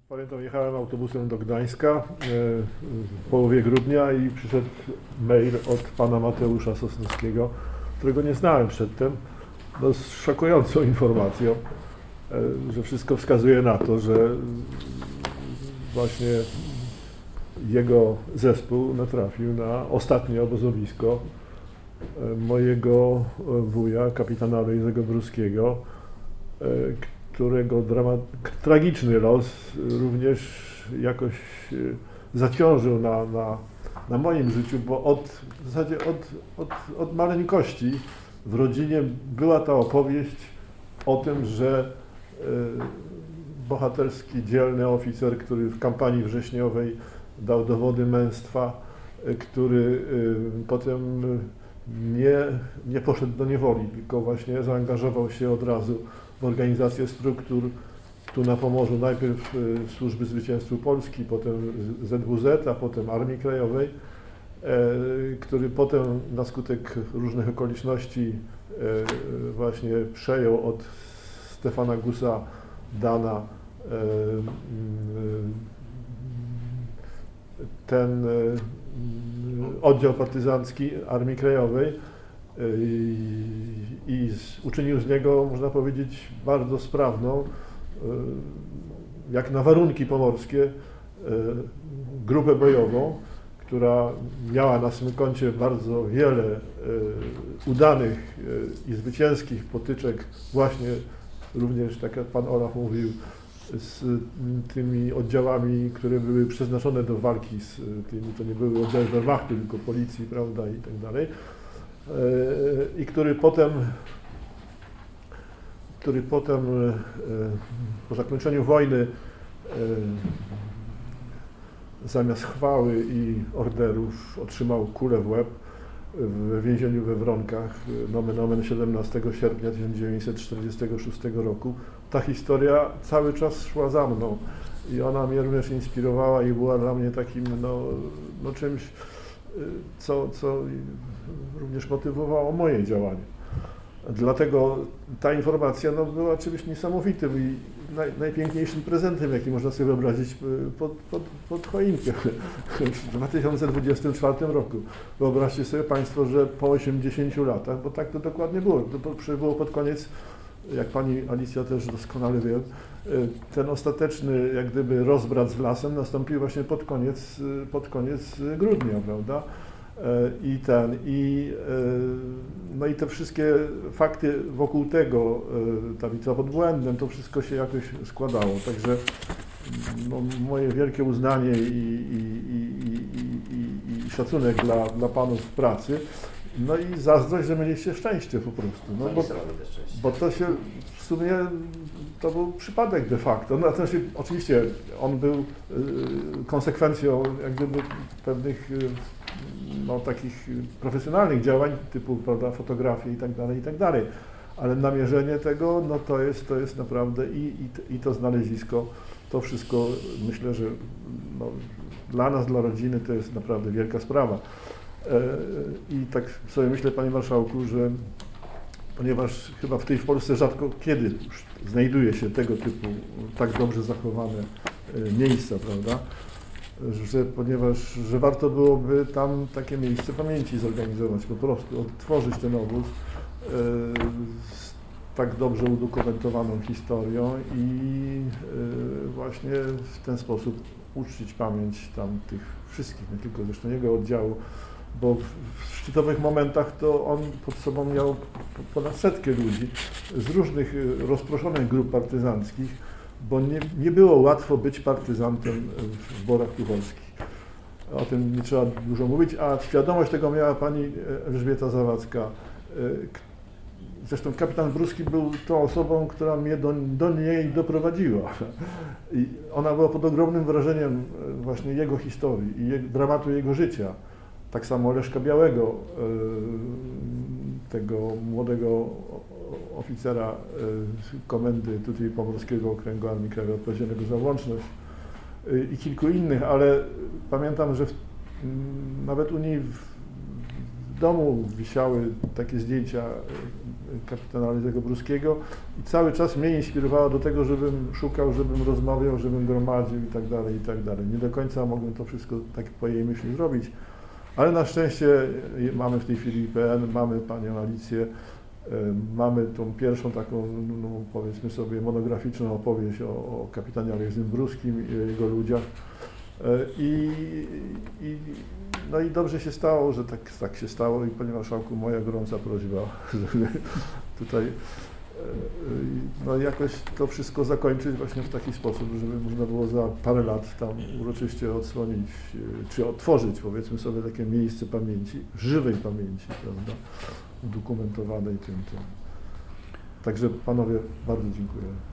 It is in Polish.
Pamiętam, jechałem autobusem do Gdańska w połowie grudnia i przyszedł mail od pana Mateusza Sosnowskiego, którego nie znałem przedtem, no, z szokującą informacją, że wszystko wskazuje na to, że właśnie jego zespół natrafił na ostatnie obozowisko mojego wuja, kapitana Alojzego Bruskiego, którego tragiczny los również jakoś zaciążył na moim życiu, bo w zasadzie od maleńkości w rodzinie była ta opowieść o tym, że bohaterski, dzielny oficer, który w kampanii wrześniowej dał dowody męstwa, który potem nie poszedł do niewoli, tylko właśnie zaangażował się od razu w organizację struktur tu na Pomorzu, najpierw Służby Zwycięstwu Polski, potem ZWZ, a potem Armii Krajowej, który potem na skutek różnych okoliczności właśnie przejął od Stefana Gusa-Dana ten oddział partyzancki Armii Krajowej i uczynił z niego, można powiedzieć, bardzo sprawną, jak na warunki pomorskie, grupę bojową, która miała na swym koncie bardzo wiele udanych i zwycięskich potyczek, właśnie również, tak jak pan Olaf mówił, z tymi oddziałami, które były przeznaczone do walki z tymi, to nie były oddziały Wehrmachtu, tylko policji, prawda, i tak dalej. I który potem po zakończeniu wojny zamiast chwały i orderów otrzymał kulę w łeb w więzieniu we Wronkach, nomen omen 17 sierpnia 1946 roku. Ta historia cały czas szła za mną i ona mnie również inspirowała i była dla mnie takim no czymś, co również motywowało moje działanie. Dlatego ta informacja była czymś niesamowitym i najpiękniejszym prezentem, jaki można sobie wyobrazić pod choinkę w 2024 roku. Wyobraźcie sobie Państwo, że po 80 latach, bo tak to dokładnie było, to było pod koniec, jak pani Alicja też doskonale wie, ten ostateczny jak gdyby rozbrat z lasem nastąpił właśnie pod koniec grudnia, prawda? No i te wszystkie fakty wokół tego, ta bitwa pod Błędem, to wszystko się jakoś składało. Także moje wielkie uznanie i szacunek dla panów w pracy. No i zazdrość, że mieliście szczęście po prostu. Bo to się w sumie to był przypadek de facto. No, znaczy, oczywiście on był konsekwencją jak gdyby pewnych takich profesjonalnych działań typu, prawda, fotografii i tak dalej, ale namierzenie tego, to jest naprawdę i to znalezisko, to wszystko myślę, że dla nas, dla rodziny to jest naprawdę wielka sprawa. I tak sobie myślę, panie marszałku, że ponieważ chyba w Polsce rzadko kiedy znajduje się tego typu tak dobrze zachowane miejsca, prawda, że warto byłoby tam takie miejsce pamięci zorganizować, po prostu odtworzyć ten obóz z tak dobrze udokumentowaną historią i właśnie w ten sposób uczcić pamięć tam tych wszystkich, nie tylko zresztą jego oddziału, bo w szczytowych momentach to on pod sobą miał ponad 100 ludzi z różnych rozproszonych grup partyzanckich, bo nie było łatwo być partyzantem w Borach Tucholskich. O tym nie trzeba dużo mówić, a świadomość tego miała pani Elżbieta Zawadzka. Zresztą kapitan Bruski był tą osobą, która mnie do niej doprowadziła. I ona była pod ogromnym wrażeniem właśnie jego historii i dramatu jego życia. Tak samo Leszka Białego, tego młodego oficera komendy tutaj Pomorskiego Okręgu Armii Krajowej odpowiedzialnego za łączność i kilku innych, ale pamiętam, że nawet u niej w domu wisiały takie zdjęcia kapitana Alezego Bruskiego i cały czas mnie inspirowała do tego, żebym szukał, żebym rozmawiał, żebym gromadził i tak dalej, i tak dalej. Nie do końca mogłem to wszystko tak po jej myśli zrobić, ale na szczęście mamy w tej chwili IPN, mamy panią Alicję, mamy tą pierwszą taką, no, powiedzmy sobie, monograficzną opowieść o kapitanie Alezym Bruskim i o jego ludziach. No i dobrze się stało, że tak się stało i panie marszałku, moja gorąca prośba, żeby tutaj no jakoś to wszystko zakończyć właśnie w taki sposób, żeby można było za parę lat tam uroczyście odsłonić, czy otworzyć, powiedzmy sobie, takie miejsce pamięci, żywej pamięci, prawda, udokumentowanej tym. Także panowie, bardzo dziękuję.